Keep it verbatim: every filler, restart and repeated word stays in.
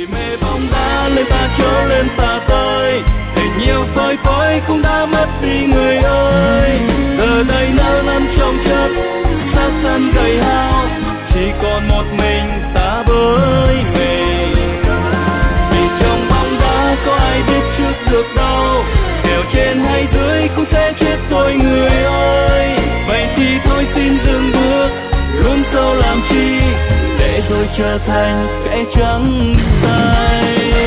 vì mê bóng đá lên ta trốn lên ta tới, tình nhiều phơi phới cũng đã mất đi người ơi. Giờ đây nỡ lăn trong chất sát sân gầy hao, chỉ còn một mình ta với mình. Vì trong bóng đá có ai biết trước được đâu, kèo trên hay dưới cũng sẽ chết thôi người ơi. Vậy thì thôi xin dừng bước, luôn sâu làm chi để rồi trở thành kẻ trắng tay.